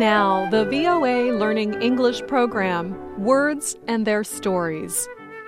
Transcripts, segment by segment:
Now, the VOA Learning English program, Words and Their Stories.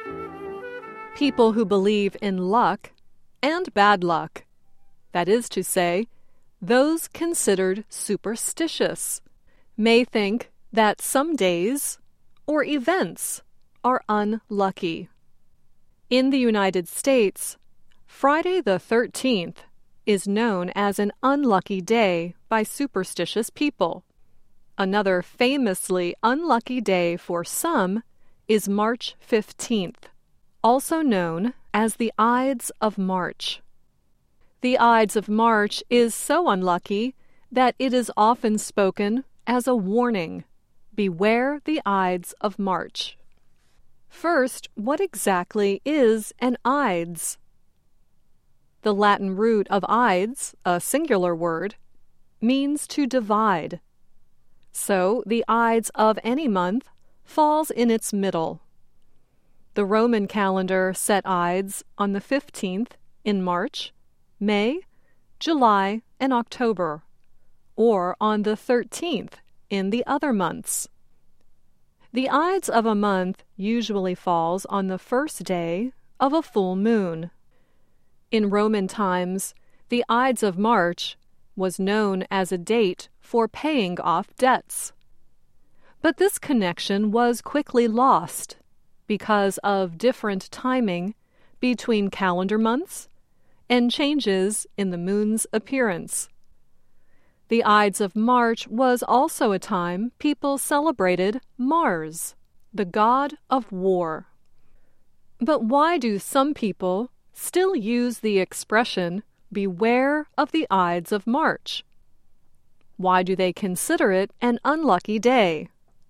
People who believe in luck and bad luck. That is to say, those considered superstitious may think that some days or events are unlucky. In the United States, Friday the 13th is known as an unlucky day by superstitious people. Another famously unlucky day for some is March 15th, also known as the Ides of March. The Ides of March is so unlucky that it is often spoken as a warning. Beware the Ides of March. First, what exactly is an Ides? The Latin root of Ides, a singular word, means to divide. So the Ides of any month falls in its middle. The Roman calendar set Ides on the 15th in March, May, July, and October, or on the 13th in the other months. The Ides of a month usually falls on the first day of a full moon. In Roman times, the Ides of March was known as a date for paying off debts. But this connection was quickly lost because of different timing between calendar months and changes in the moon's appearance. The Ides of March was also a time people celebrated Mars, the god of war. But why do some people still use the expression, beware of the Ides of March? Why do they consider it an unlucky day?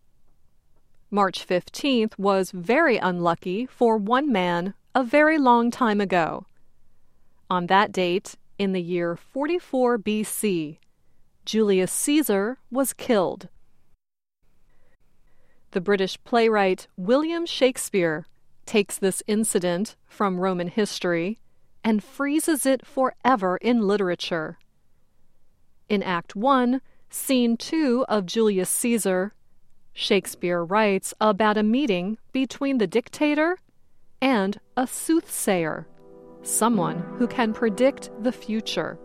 March 15th was very unlucky for one man a very long time ago. On that date, in the year 44 BC, Julius Caesar was killed. The British playwright William Shakespeare takes this incident from Roman history and freezes it forever in literature. In Act 1, Scene 2 of Julius Caesar, Shakespeare writes about a meeting between the dictator and a soothsayer, someone who can predict the future.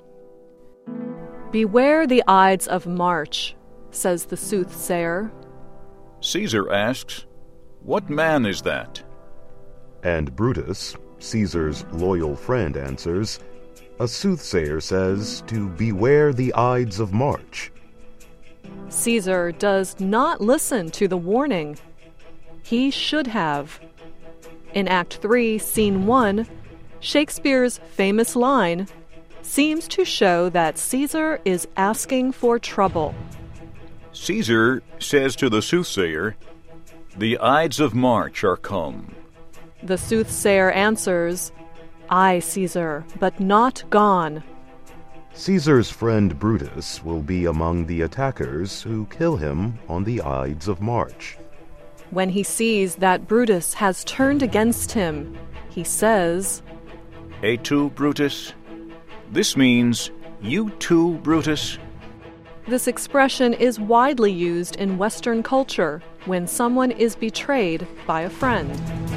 Beware the Ides of March, says the soothsayer. Caesar asks, "What man is that?" And Brutus, Caesar's loyal friend, answers, "A soothsayer says to beware the Ides of March." Caesar does not listen to the warning. He should have. In Act 3, Scene 1, Shakespeare's famous line seems to show that Caesar is asking for trouble. Caesar says to the soothsayer, "The Ides of March are come." The soothsayer answers, "Aye, Caesar, but not gone." Caesar's friend Brutus will be among the attackers who kill him on the Ides of March. When he sees that Brutus has turned against him, he says, "Et tu, Brutus?" This means, "You too, Brutus?" This expression is widely used in Western culture when someone is betrayed by a friend.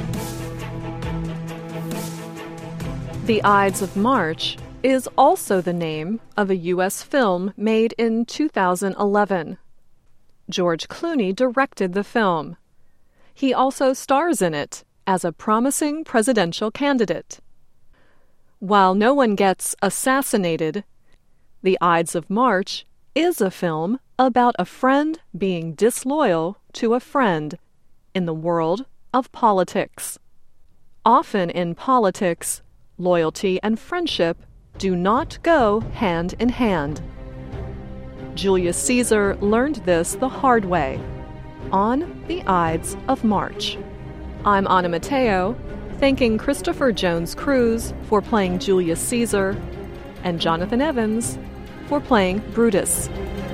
The Ides of March is also the name of a U.S. film made in 2011. George Clooney directed the film. He also stars in it as a promising presidential candidate. While no one gets assassinated, The Ides of March is a film about a friend being disloyal to a friend in the world of politics. Often in politics, loyalty and friendship do not go hand in hand. Julius Caesar learned this the hard way on the Ides of March. I'm Anna Mateo, thanking Christopher Jones Cruz for playing Julius Caesar and Jonathan Evans for playing Brutus.